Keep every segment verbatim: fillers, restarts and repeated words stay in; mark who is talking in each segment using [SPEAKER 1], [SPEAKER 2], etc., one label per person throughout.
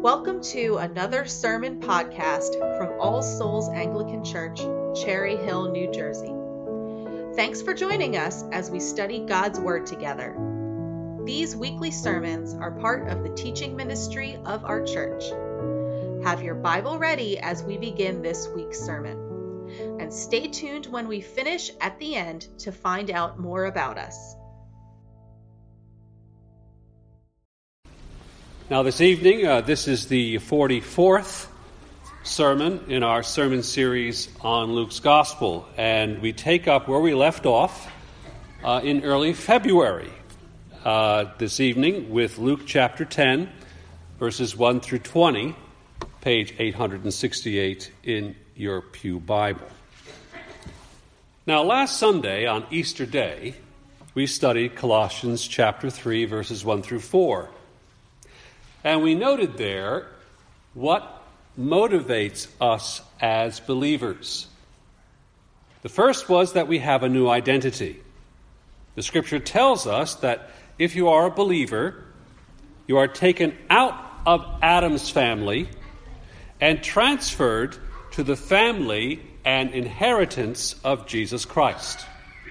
[SPEAKER 1] Welcome to another sermon podcast from All Souls Anglican Church, Cherry Hill, New Jersey. Thanks for joining us as we study God's Word together. These weekly sermons are part of the teaching ministry of our church. Have your Bible ready as we begin this week's sermon. And stay tuned when we finish at the end to find out more about us.
[SPEAKER 2] Now this evening, uh, this is the forty-fourth sermon in our sermon series on Luke's Gospel, and we take up where we left off uh, in early February uh, this evening with Luke chapter ten, verses one through twenty, page eight hundred sixty-eight in your Pew Bible. Now last Sunday on Easter Day, we studied Colossians chapter three, verses one through four. And we noted there what motivates us as believers. The first was that we have a new identity. The Scripture tells us that if you are a believer, you are taken out of Adam's family and transferred to the family and inheritance of Jesus Christ.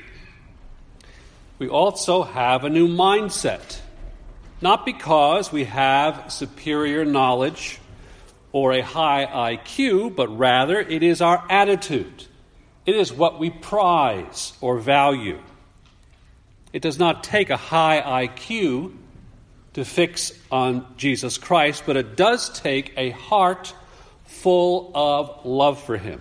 [SPEAKER 2] We also have a new mindset. Not because we have superior knowledge or a high I Q, but rather it is our attitude. It is what we prize or value. It does not take a high I Q to fix on Jesus Christ, but it does take a heart full of love for Him.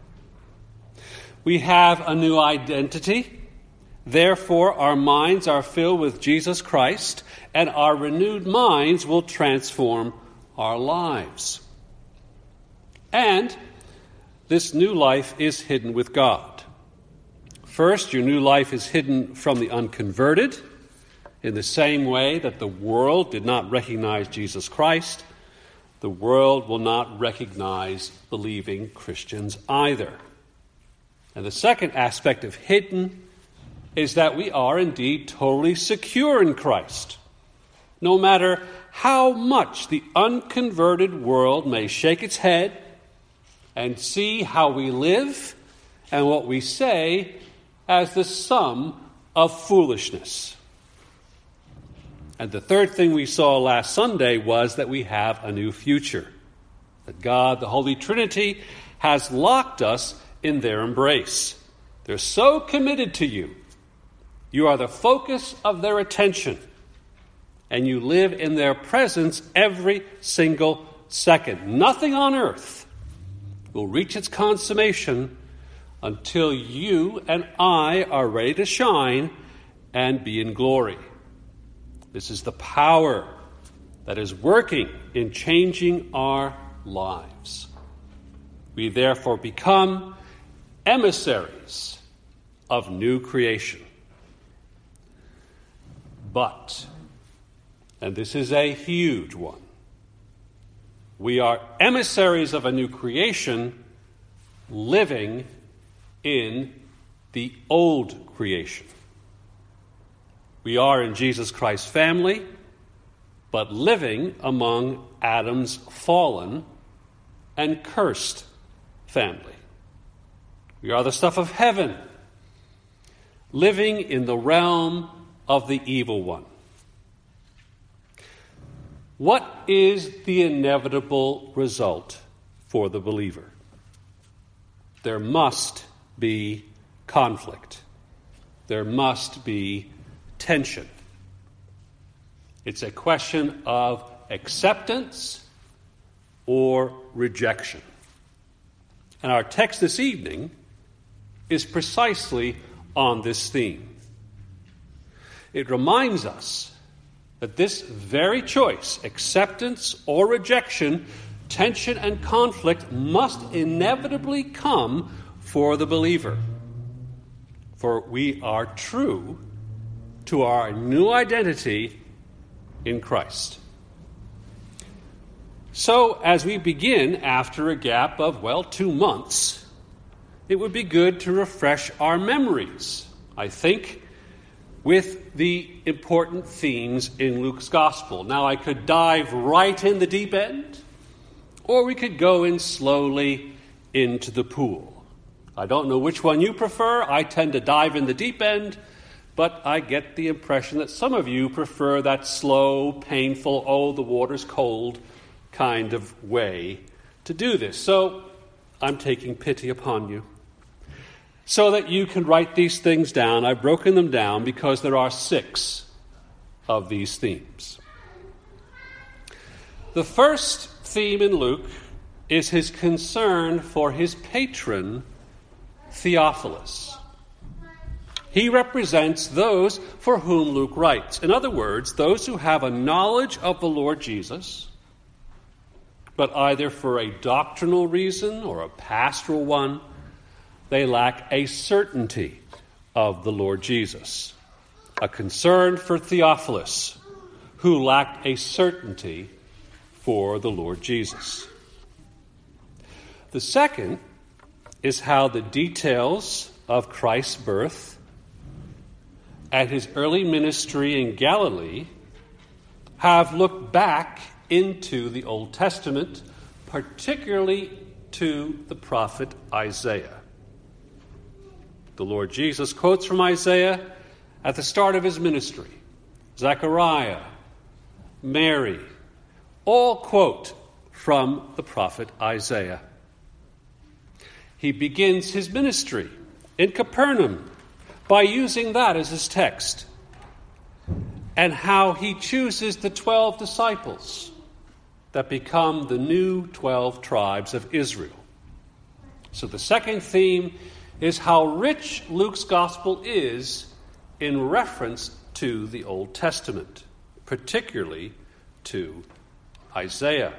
[SPEAKER 2] We have a new identity. Therefore, our minds are filled with Jesus Christ, and our renewed minds will transform our lives. And this new life is hidden with God. First, your new life is hidden from the unconverted, in the same way that the world did not recognize Jesus Christ. The world will not recognize believing Christians either. And the second aspect of hidden is that we are indeed totally secure in Christ. No matter how much the unconverted world may shake its head and see how we live and what we say as the sum of foolishness. And the third thing we saw last Sunday was that we have a new future. That God, the Holy Trinity, has locked us in their embrace. They're so committed to you. You are the focus of their attention, and you live in their presence every single second. Nothing on earth will reach its consummation until you and I are ready to shine and be in glory. This is the power that is working in changing our lives. We therefore become emissaries of new creation. But, and this is a huge one, we are emissaries of a new creation living in the old creation. We are in Jesus Christ's family, but living among Adam's fallen and cursed family. We are the stuff of heaven, living in the realm of the evil one. What is the inevitable result for the believer? There must be conflict. There must be tension. It's a question of acceptance or rejection. And our text this evening is precisely on this theme. It reminds us that this very choice, acceptance or rejection, tension and conflict, must inevitably come for the believer. For we are true to our new identity in Christ. So, as we begin after a gap of, well, two months, it would be good to refresh our memories. I think with the important themes in Luke's gospel. Now, I could dive right in the deep end, or we could go in slowly into the pool. I don't know which one you prefer. I tend to dive in the deep end, but I get the impression that some of you prefer that slow, painful, oh, the water's cold kind of way to do this. So I'm taking pity upon you. So that you can write these things down, I've broken them down because there are six of these themes. The first theme in Luke is his concern for his patron, Theophilus. He represents those for whom Luke writes. In other words, those who have a knowledge of the Lord Jesus, but either for a doctrinal reason or a pastoral one, they lack a certainty of the Lord Jesus. A concern for Theophilus, who lacked a certainty for the Lord Jesus. The second is how the details of Christ's birth and his early ministry in Galilee have looked back into the Old Testament, particularly to the prophet Isaiah. The Lord Jesus quotes from Isaiah at the start of his ministry. Zechariah, Mary, all quote from the prophet Isaiah. He begins his ministry in Capernaum by using that as his text, and how he chooses the twelve disciples that become the new twelve tribes of Israel. So the second theme is how rich Luke's gospel is in reference to the Old Testament, particularly to Isaiah.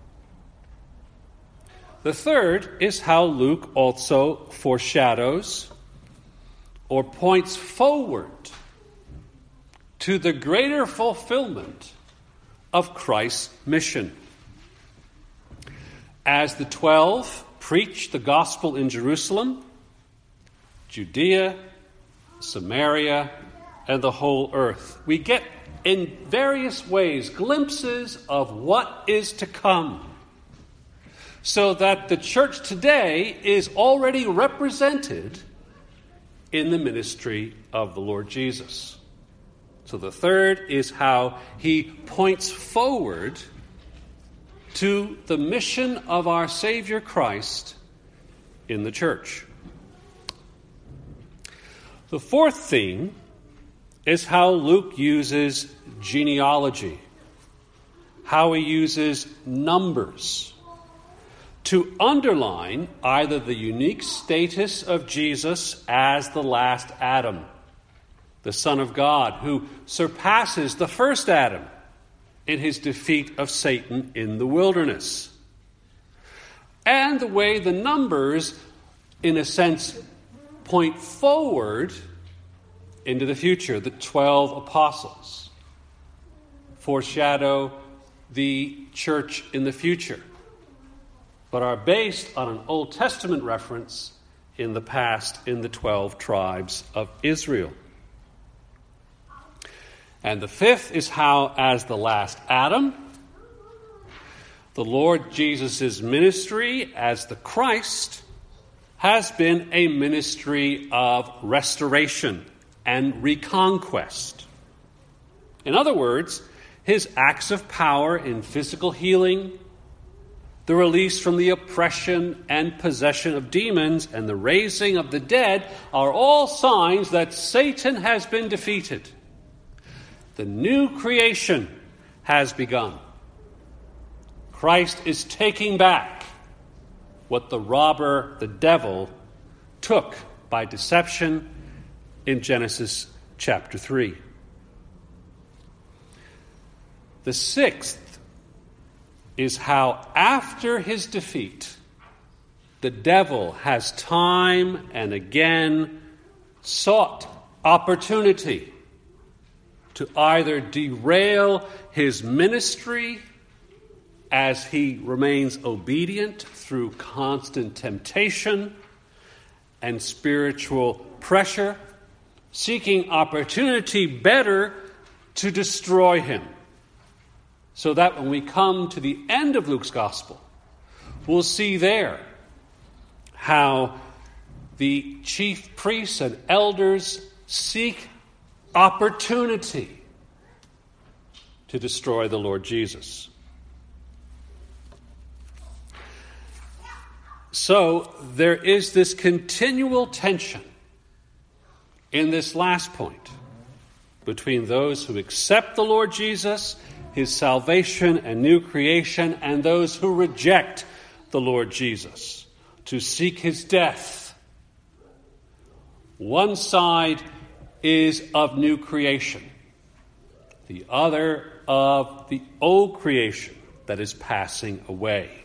[SPEAKER 2] The third is how Luke also foreshadows or points forward to the greater fulfillment of Christ's mission. As the twelve preached the gospel in Jerusalem, Judea, Samaria, and the whole earth, we get in various ways glimpses of what is to come, so that the church today is already represented in the ministry of the Lord Jesus. So the third is how he points forward to the mission of our Savior Christ in the church. The fourth theme is how Luke uses genealogy, how he uses numbers to underline either the unique status of Jesus as the last Adam, the Son of God, who surpasses the first Adam in his defeat of Satan in the wilderness, and the way the numbers, in a sense, point forward into the future. The twelve apostles foreshadow the church in the future, but are based on an Old Testament reference in the past in the twelve tribes of Israel. And the fifth is how, as the last Adam, the Lord Jesus' ministry as the Christ has been a ministry of restoration and reconquest. In other words, his acts of power in physical healing, the release from the oppression and possession of demons, and the raising of the dead are all signs that Satan has been defeated. The new creation has begun. Christ is taking back what the robber, the devil, took by deception in Genesis chapter three. The sixth is how, after his defeat, the devil has time and again sought opportunity to either derail his ministry as he remains obedient through constant temptation and spiritual pressure, seeking opportunity better to destroy him. So that when we come to the end of Luke's gospel, we'll see there how the chief priests and elders seek opportunity to destroy the Lord Jesus. So there is this continual tension in this last point between those who accept the Lord Jesus, his salvation and new creation, and those who reject the Lord Jesus, to seek his death. One side is of new creation, the other of the old creation that is passing away.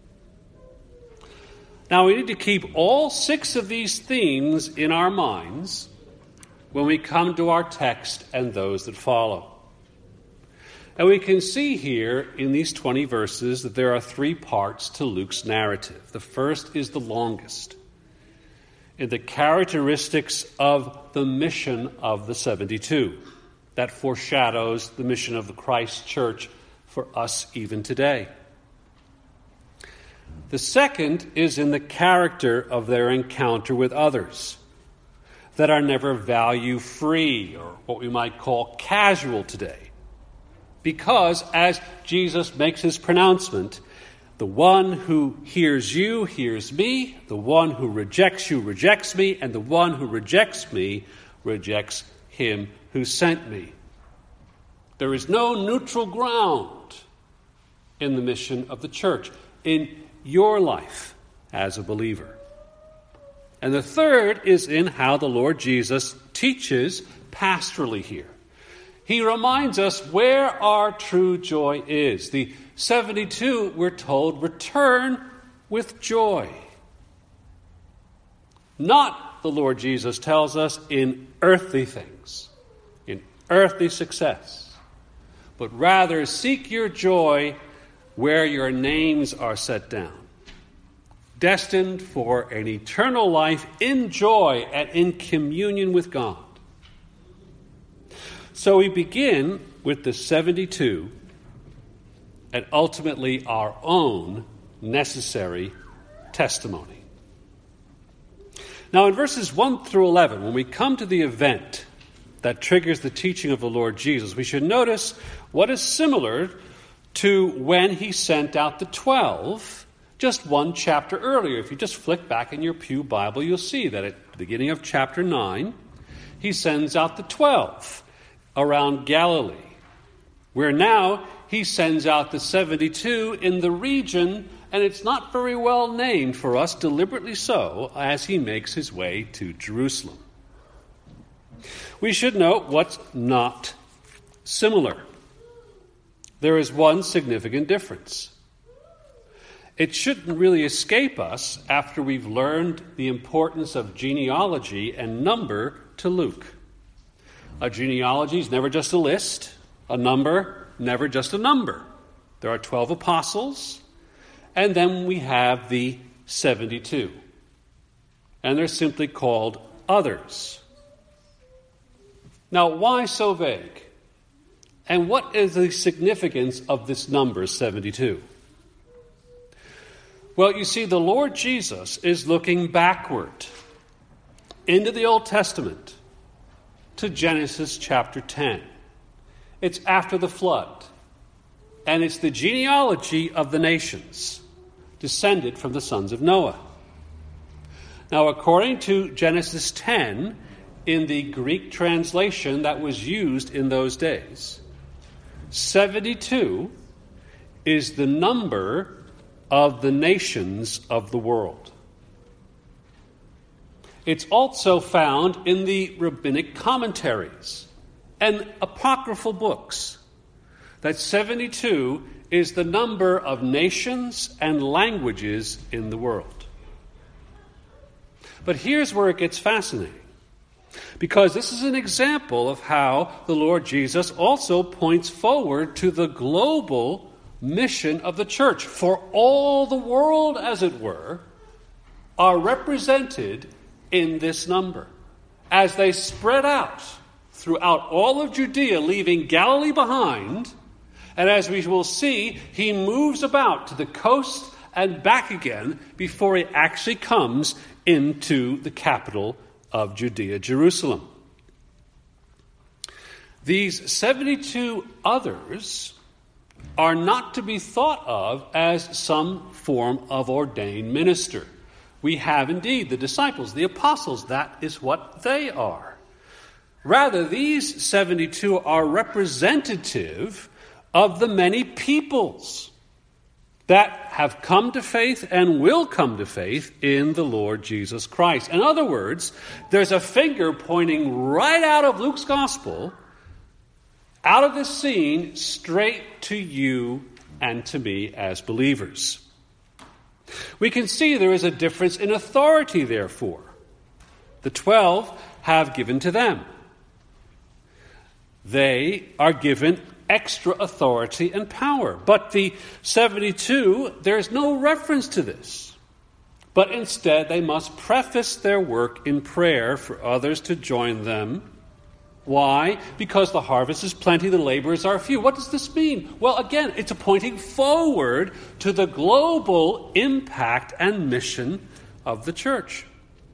[SPEAKER 2] Now, we need to keep all six of these themes in our minds when we come to our text and those that follow. And we can see here in these twenty verses that there are three parts to Luke's narrative. The first is the longest, in the characteristics of the mission of the seventy-two. That foreshadows the mission of the Christ Church for us even today. The second is in the character of their encounter with others that are never value-free, or what we might call casual today. Because, as Jesus makes his pronouncement, the one who hears you hears me, the one who rejects you rejects me, and the one who rejects me rejects him who sent me. There is no neutral ground in the mission of the church, in your life as a believer. And the third is in how the Lord Jesus teaches pastorally here. He reminds us where our true joy is. The seventy-two, we're told, return with joy. Not, the Lord Jesus tells us, in earthly things, in earthly success, but rather seek your joy where your names are set down, destined for an eternal life in joy and in communion with God. So we begin with the seventy-two and ultimately our own necessary testimony. Now in verses one through eleven, when we come to the event that triggers the teaching of the Lord Jesus, we should notice what is similar to when he sent out the twelve just one chapter earlier. If you just flick back in your pew Bible, you'll see that at the beginning of chapter nine, he sends out the twelve around Galilee, where now he sends out the seventy-two in the region, and it's not very well named for us, deliberately so, as he makes his way to Jerusalem. We should note what's not similar. There is one significant difference. It shouldn't really escape us after we've learned the importance of genealogy and number to Luke. A genealogy is never just a list. A number, never just a number. There are twelve apostles, and then we have the seventy-two. And they're simply called others. Now, why so vague? And what is the significance of this number, seventy-two? Well, you see, the Lord Jesus is looking backward into the Old Testament to Genesis chapter ten. It's after the flood, and it's the genealogy of the nations descended from the sons of Noah. Now, according to Genesis ten, in the Greek translation that was used in those days, seventy-two is the number of the nations of the world. It's also found in the rabbinic commentaries and apocryphal books that seventy-two is the number of nations and languages in the world. But here's where it gets fascinating, because this is an example of how the Lord Jesus also points forward to the global mission of the church. For all the world, as it were, are represented in this number. as they spread out throughout all of Judea, leaving Galilee behind, and as we will see, he moves about to the coast and back again before he actually comes into the capital of Judea, Jerusalem. These seventy-two others are not to be thought of as some form of ordained minister. We have indeed the disciples, the apostles. That is what they are. Rather, these seventy-two are representative of the many peoples that have come to faith and will come to faith in the Lord Jesus Christ. In other words, there's a finger pointing right out of Luke's gospel, out of this scene, straight to you and to me as believers. We can see there is a difference in authority, therefore. The twelve have given to them. They are given extra authority and power. But the seventy-two, there's no reference to this. But instead, they must preface their work in prayer for others to join them. Why? Because the harvest is plenty, the laborers are few. What does this mean? Well, again, it's a pointing forward to the global impact and mission of the church.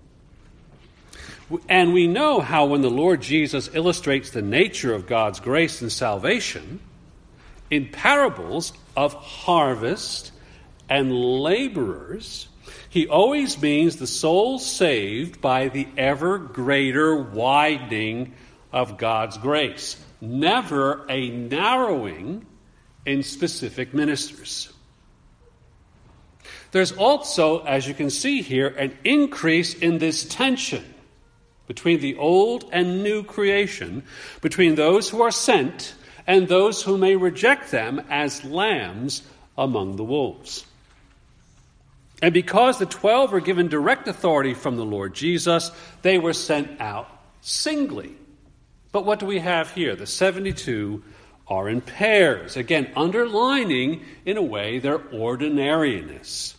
[SPEAKER 2] And we know how when the Lord Jesus illustrates the nature of God's grace and salvation in parables of harvest and laborers, he always means the souls saved by the ever greater widening of God's grace, never a narrowing in specific ministers. There's also, as you can see here, an increase in this tension between the old and new creation, between those who are sent and those who may reject them as lambs among the wolves. And because the twelve were given direct authority from the Lord Jesus, they were sent out singly. But what do we have here? The seventy-two are in pairs, again, underlining, in a way, their ordinariness.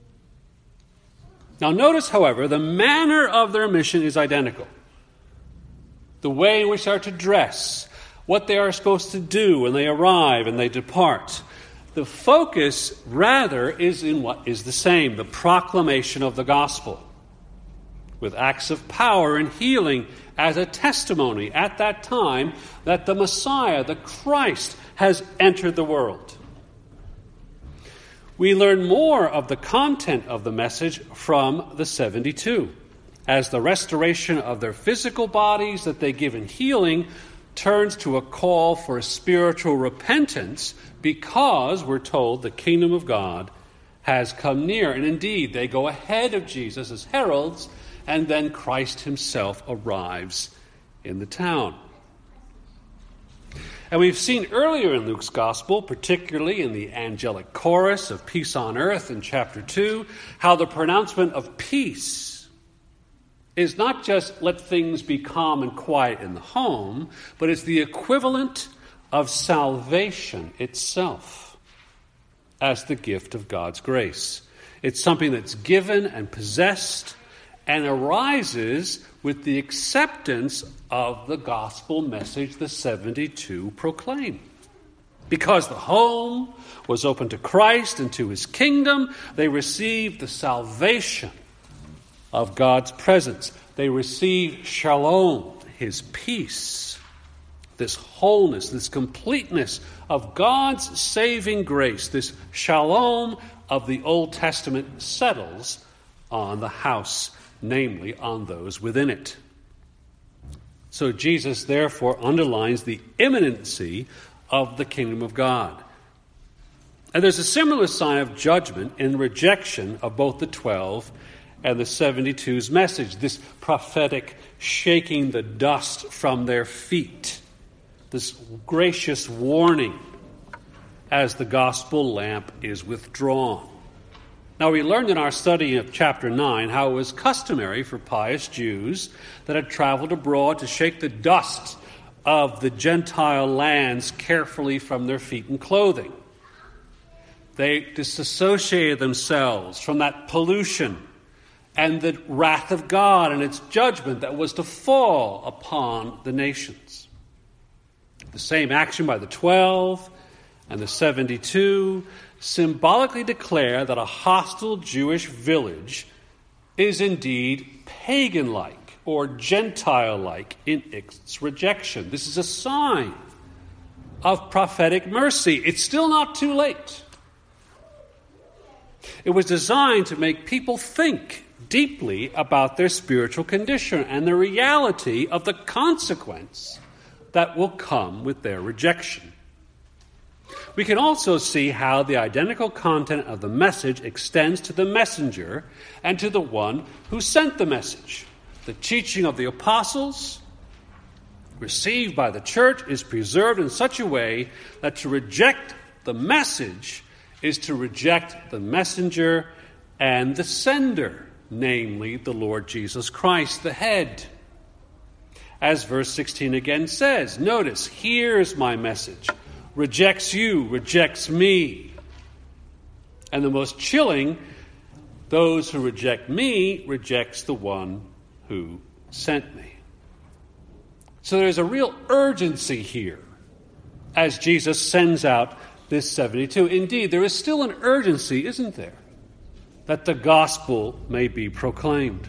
[SPEAKER 2] Now notice, however, the manner of their mission is identical. The way in which they are to dress, what they are supposed to do when they arrive and they depart. The focus, rather, is in what is the same, the proclamation of the gospel, with acts of power and healing as a testimony at that time that the Messiah, the Christ, has entered the world. We learn more of the content of the message from the seventy-two, as the restoration of their physical bodies that they give in healing turns to a call for a spiritual repentance, because we're told the kingdom of God has come near. And indeed, they go ahead of Jesus as heralds, and then Christ himself arrives in the town. And we've seen earlier in Luke's gospel, particularly in the angelic chorus of peace on earth in chapter two, how the pronouncement of peace is not just let things be calm and quiet in the home, but it's the equivalent of salvation itself as the gift of God's grace. It's something that's given and possessed and arises with the acceptance of the gospel message the seventy-two proclaim. Because the home was open to Christ and to his kingdom, they received the salvation of God's presence. They received shalom, his peace, this wholeness, this completeness of God's saving grace. This shalom of the Old Testament settles on the house, namely on those within it. So Jesus therefore underlines the imminency of the kingdom of God. And there's a similar sign of judgment in rejection of both the twelve and the seventy-two's message, this prophetic shaking the dust from their feet, this gracious warning as the gospel lamp is withdrawn. Now, we learned in our study of chapter nine how it was customary for pious Jews that had traveled abroad to shake the dust of the Gentile lands carefully from their feet and clothing. They disassociated themselves from that pollution and the wrath of God and its judgment that was to fall upon the nations. The same action by the twelve and the seventy-two symbolically declare that a hostile Jewish village is indeed pagan-like or Gentile-like in its rejection. This is a sign of prophetic mercy. It's still not too late. It was designed to make people think deeply about their spiritual condition and the reality of the consequence that will come with their rejection. We can also see how the identical content of the message extends to the messenger and to the one who sent the message. The teaching of the apostles, received by the church, is preserved in such a way that to reject the message is to reject the messenger and the sender, namely the Lord Jesus Christ, the head. As verse sixteen again says, notice, here's my message. Rejects you, rejects me. And the most chilling, those who reject me, rejects the one who sent me. So there's a real urgency here as Jesus sends out this seventy-two. Indeed, there is still an urgency, isn't there, that the gospel may be proclaimed.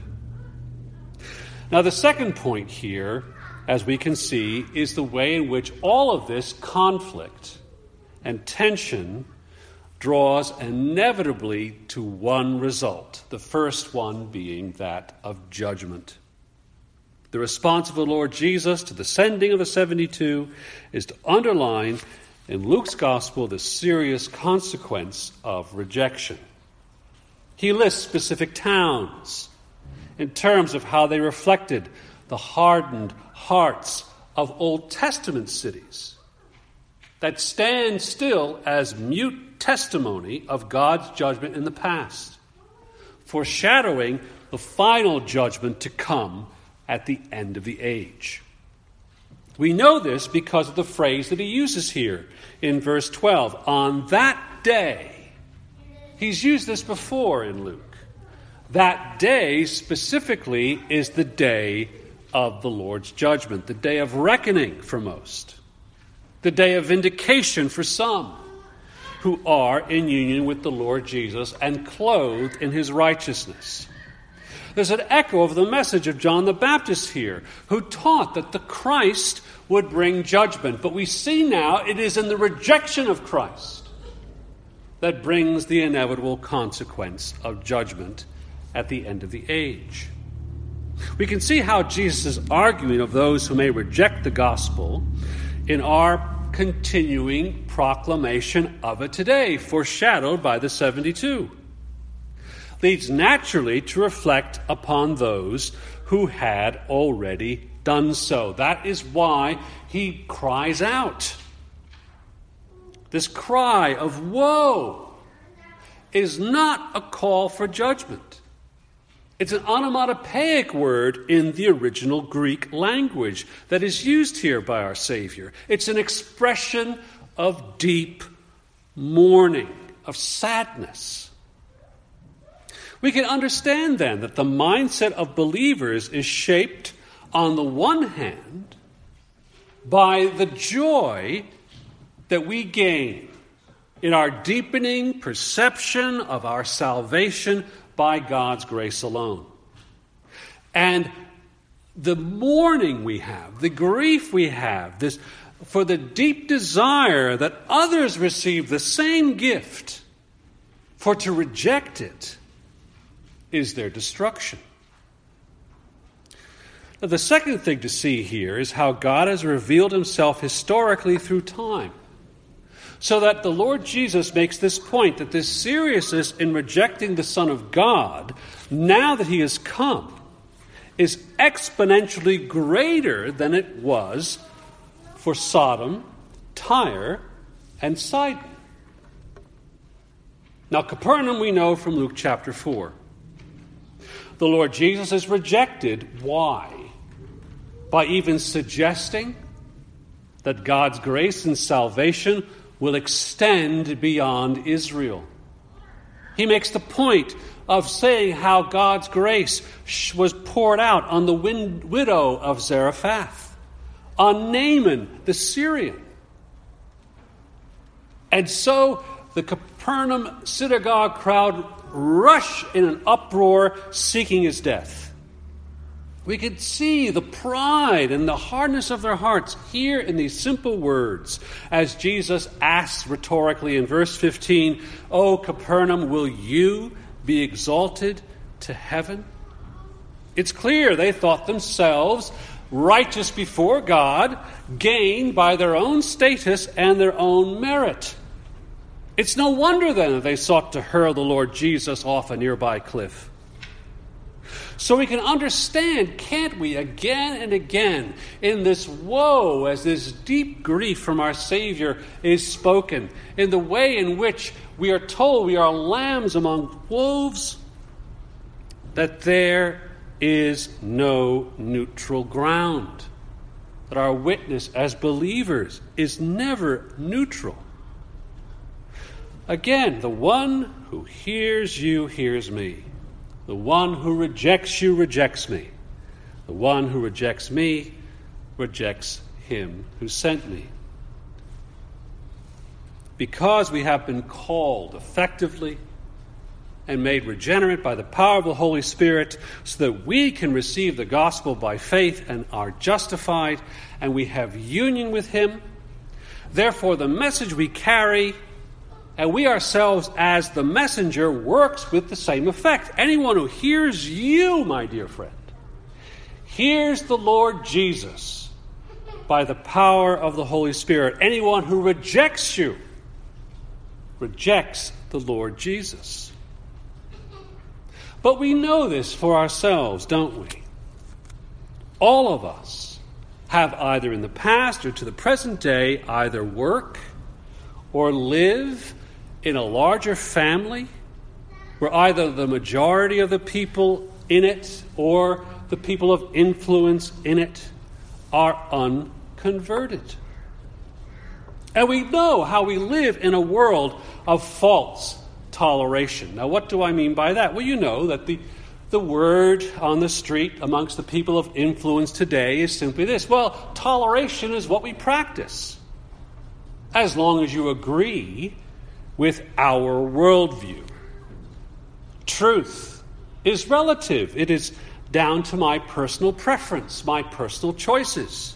[SPEAKER 2] Now, the second point here, as we can see, is the way in which all of this conflict and tension draws inevitably to one result, the first one being that of judgment. The response of the Lord Jesus to the sending of the seventy-two is to underline in Luke's gospel the serious consequence of rejection. He lists specific towns in terms of how they reflected the hardened hearts of Old Testament cities that stand still as mute testimony of God's judgment in the past, foreshadowing the final judgment to come at the end of the age. We know this because of the phrase that he uses here in verse twelve. On that day. He's used this before in Luke. That day specifically is the day of the Lord's judgment, the day of reckoning for most, the day of vindication for some who are in union with the Lord Jesus and clothed in his righteousness. There's an echo of the message of John the Baptist here, who taught that the Christ would bring judgment. But we see now it is in the rejection of Christ that brings the inevitable consequence of judgment at the end of the age. We can see how Jesus is arguing of those who may reject the gospel in our continuing proclamation of it today, foreshadowed by the seventy-two. Leads naturally to reflect upon those who had already done so. That is why he cries out. This cry of woe is not a call for judgment. It's an onomatopoeic word in the original Greek language that is used here by our Savior. It's an expression of deep mourning, of sadness. We can understand then that the mindset of believers is shaped on the one hand by the joy that we gain in our deepening perception of our salvation by God's grace alone. And the mourning we have, the grief we have, this for the deep desire that others receive the same gift, for to reject it is their destruction. Now, the second thing to see here is how God has revealed himself historically through time. So that the Lord Jesus makes this point, that this seriousness in rejecting the Son of God, now that he has come, is exponentially greater than it was for Sodom, Tyre, and Sidon. Now, Capernaum we know from Luke chapter four. The Lord Jesus is rejected. Why? By even suggesting that God's grace and salvation will extend beyond Israel. He makes the point of saying how God's grace was poured out on the win- widow of Zarephath, on Naaman the Syrian. And so the Capernaum synagogue crowd rushed in an uproar seeking his death. We could see the pride and the hardness of their hearts here in these simple words as Jesus asks rhetorically in verse fifteen, "O Capernaum, will you be exalted to heaven?" It's clear they thought themselves righteous before God, gained by their own status and their own merit. It's no wonder then that they sought to hurl the Lord Jesus off a nearby cliff. So we can understand, can't we, again and again, in this woe, as this deep grief from our Savior is spoken, in the way in which we are told we are lambs among wolves, that there is no neutral ground, that our witness as believers is never neutral. Again, the one who hears you hears me. The one who rejects you rejects me. The one who rejects me rejects him who sent me. Because we have been called effectively and made regenerate by the power of the Holy Spirit so that we can receive the gospel by faith and are justified, and we have union with him. Therefore, the message we carry, and we ourselves as the messenger, works with the same effect. Anyone who hears you, my dear friend, hears the Lord Jesus by the power of the Holy Spirit. Anyone who rejects you rejects the Lord Jesus. But we know this for ourselves, don't we? All of us have either in the past or to the present day either work or live in a larger family where either the majority of the people in it or the people of influence in it are unconverted. And we know how we live in a world of false toleration. Now, what do I mean by that? Well, you know that the, the word on the street amongst the people of influence today is simply this. Well, toleration is what we practice, as long as you agree with our worldview. Truth is relative. It is down to my personal preference, my personal choices.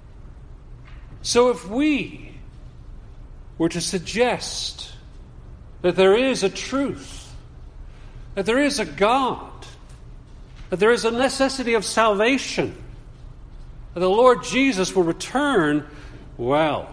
[SPEAKER 2] So if we were to suggest that there is a truth, that there is a God, that there is a necessity of salvation, that the Lord Jesus will return, well,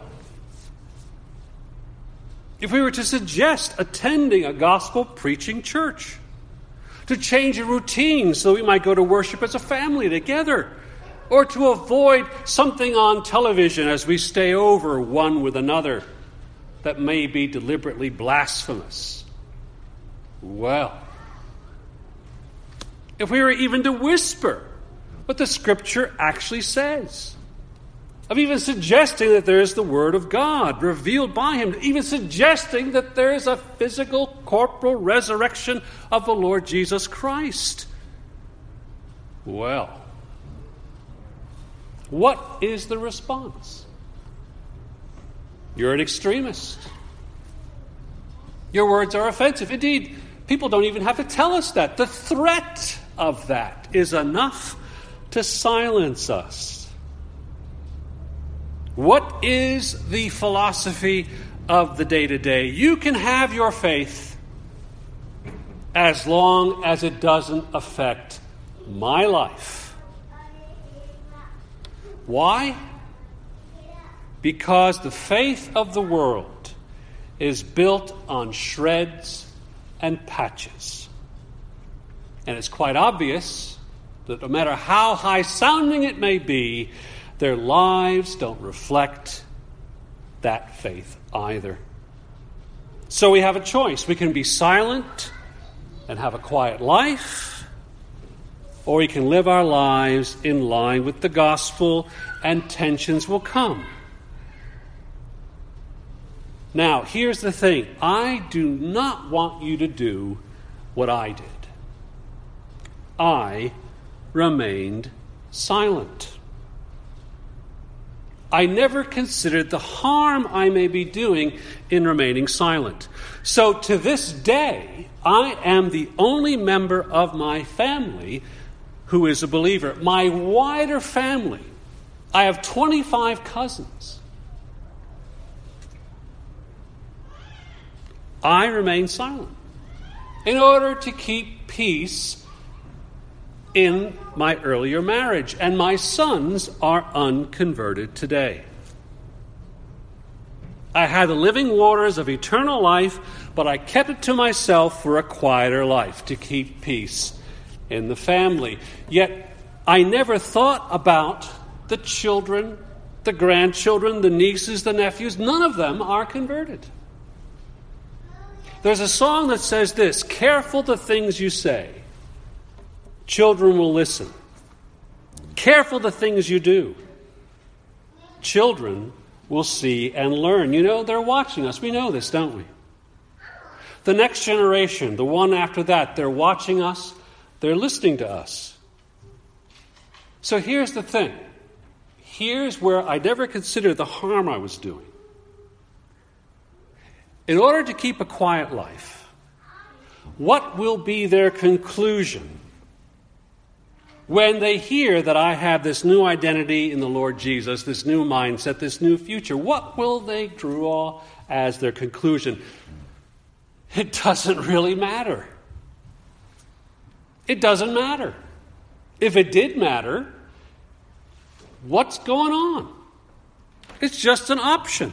[SPEAKER 2] if we were to suggest attending a gospel-preaching church, to change a routine so we might go to worship as a family together, or to avoid something on television as we stay over one with another that may be deliberately blasphemous. Well, if we were even to whisper what the Scripture actually says, of even suggesting that there is the Word of God revealed by him, even suggesting that there is a physical, corporal resurrection of the Lord Jesus Christ. Well, what is the response? You're an extremist. Your words are offensive. Indeed, people don't even have to tell us that. The threat of that is enough to silence us. What is the philosophy of the day-to-day? You can have your faith as long as it doesn't affect my life. Why? Because the faith of the world is built on shreds and patches. And it's quite obvious that no matter how high-sounding it may be, their lives don't reflect that faith either. So we have a choice. We can be silent and have a quiet life, or we can live our lives in line with the gospel, and tensions will come. Now, here's the thing. I do not want you to do what I did. I remained silent. I never considered the harm I may be doing in remaining silent. So to this day, I am the only member of my family who is a believer. My wider family, I have twenty-five cousins. I remain silent in order to keep peace in my earlier marriage, and my sons are unconverted today. I had the living waters of eternal life, but I kept it to myself for a quieter life, to keep peace in the family. Yet I never thought about the children, the grandchildren, the nieces, the nephews. None of them are converted. There's a song that says this: careful the things you say, children will listen. Careful the things you do, children will see and learn. You know, they're watching us. We know this, don't we? The next generation, the one after that, they're watching us. They're listening to us. So here's the thing. Here's where I never considered the harm I was doing. In order to keep a quiet life, what will be their conclusion when they hear that I have this new identity in the Lord Jesus, this new mindset, this new future? What will they draw as their conclusion? It doesn't really matter. It doesn't matter. If it did matter, what's going on? It's just an option.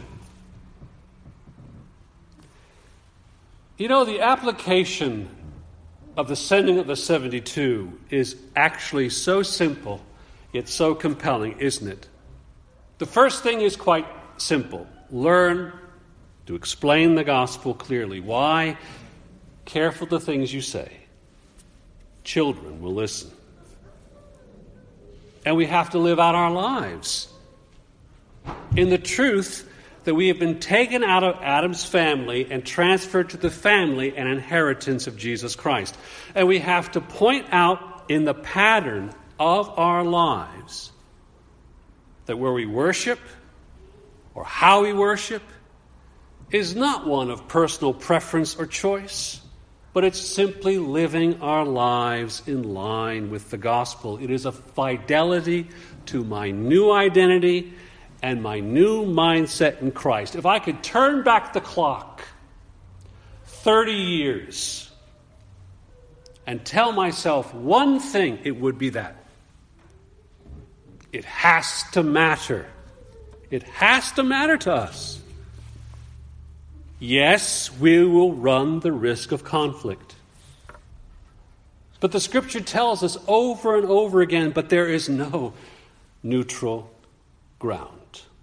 [SPEAKER 2] You know, the application of the sending of the seventy-two is actually so simple, yet so compelling, isn't it? The first thing is quite simple. Learn to explain the gospel clearly. Why? Careful the things you say. Children will listen. And we have to live out our lives in the truth that we have been taken out of Adam's family and transferred to the family and inheritance of Jesus Christ. And we have to point out in the pattern of our lives that where we worship or how we worship is not one of personal preference or choice, but it's simply living our lives in line with the gospel. It is a fidelity to my new identity and my new mindset in Christ. If I could turn back the clock thirty years and tell myself one thing, it would be that. It has to matter. It has to matter to us. Yes, we will run the risk of conflict. But the Scripture tells us over and over again, but there is no neutral ground.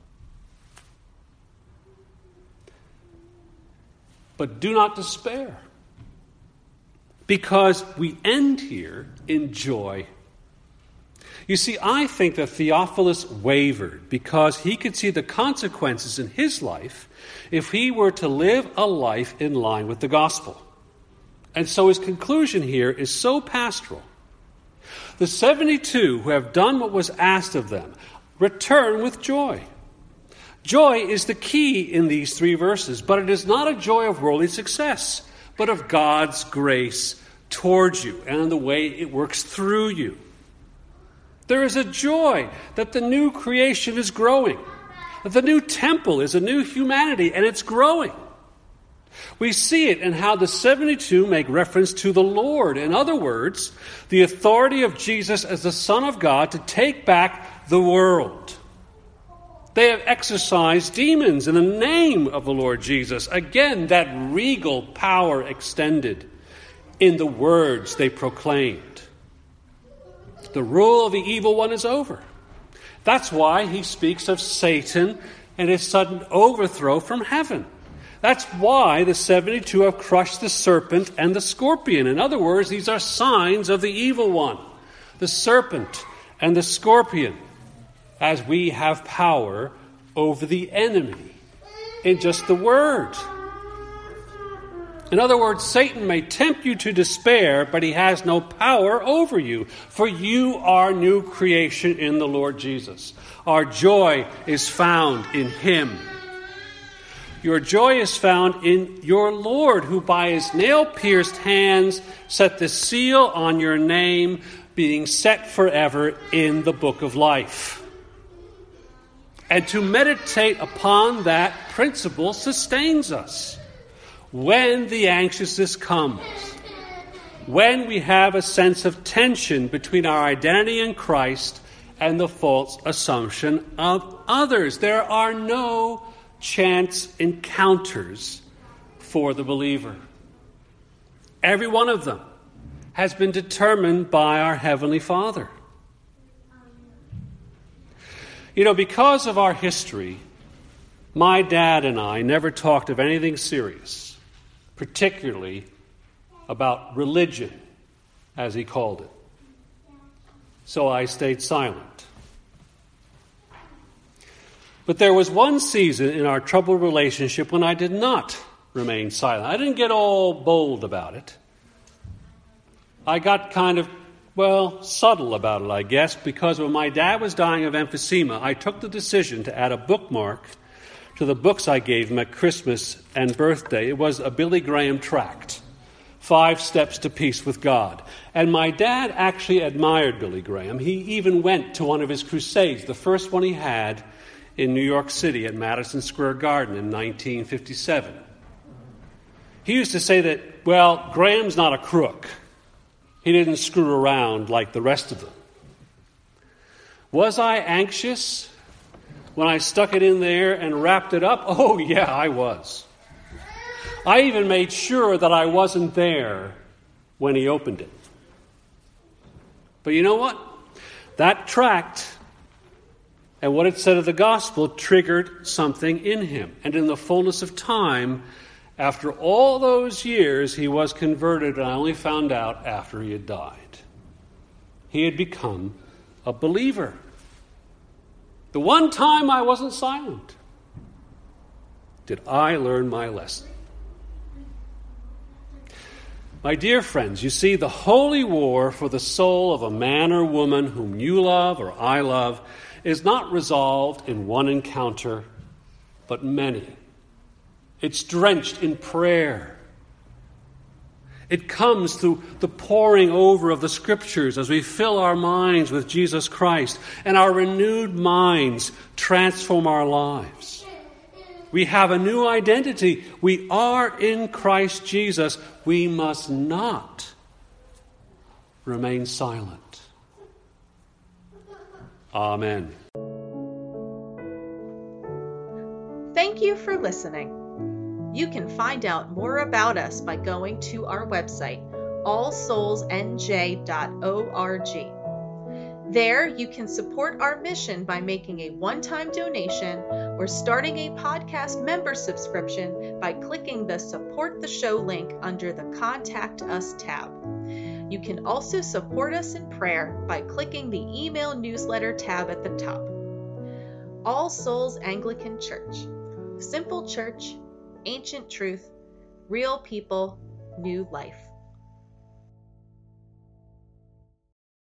[SPEAKER 2] But do not despair, because we end here in joy. You see, I think that Theophilus wavered because he could see the consequences in his life if he were to live a life in line with the gospel. And so his conclusion here is so pastoral. The seventy-two who have done what was asked of them return with joy. Joy is the key in these three verses, but it is not a joy of worldly success, but of God's grace towards you and the way it works through you. There is a joy that the new creation is growing, that the new temple is a new humanity and it's growing. We see it in how the seventy-two make reference to the Lord. In other words, the authority of Jesus as the Son of God to take back the world. They have exorcised demons in the name of the Lord Jesus. Again, that regal power extended in the words they proclaimed. The rule of the evil one is over. That's why he speaks of Satan and his sudden overthrow from heaven. That's why the seventy-two have crushed the serpent and the scorpion. In other words, these are signs of the evil one, the serpent and the scorpion, as we have power over the enemy in just the word. In other words, Satan may tempt you to despair, but he has no power over you, for you are new creation in the Lord Jesus. Our joy is found in him. Your joy is found in your Lord, who by his nail-pierced hands set the seal on your name, being set forever in the book of life. And to meditate upon that principle sustains us. When the anxiousness comes, when we have a sense of tension between our identity in Christ and the false assumption of others, there are no chance encounters for the believer. Every one of them has been determined by our Heavenly Father. You know, because of our history, my dad and I never talked of anything serious, particularly about religion, as he called it. So I stayed silent. But there was one season in our troubled relationship when I did not remain silent. I didn't get all bold about it. I got kind of, well, subtle about it, I guess, because when my dad was dying of emphysema, I took the decision to add a bookmark to the books I gave him at Christmas and birthday. It was a Billy Graham tract, Five Steps to Peace with God. And my dad actually admired Billy Graham. He even went to one of his crusades, the first one he had in New York City at Madison Square Garden in nineteen fifty-seven. He used to say that, well, Graham's not a crook. He didn't screw around like the rest of them. Was I anxious when I stuck it in there and wrapped it up? Oh, yeah, I was. I even made sure that I wasn't there when he opened it. But you know what? That tract and what it said of the gospel triggered something in him. And in the fullness of time, after all those years, he was converted, and I only found out after he had died. He had become a believer. The one time I wasn't silent, did I learn my lesson. My dear friends, you see, the holy war for the soul of a man or woman whom you love or I love is not resolved in one encounter, but many. It's drenched in prayer. It comes through the poring over of the Scriptures as we fill our minds with Jesus Christ, and our renewed minds transform our lives. We have a new identity. We are in Christ Jesus. We must not remain silent. Amen.
[SPEAKER 1] Thank you for listening. You can find out more about us by going to our website, all souls n j dot org. There, you can support our mission by making a one-time donation or starting a podcast member subscription by clicking the Support the Show link under the Contact Us tab. You can also support us in prayer by clicking the Email Newsletter tab at the top. All Souls Anglican Church. Simple church, ancient truth, real people, new life.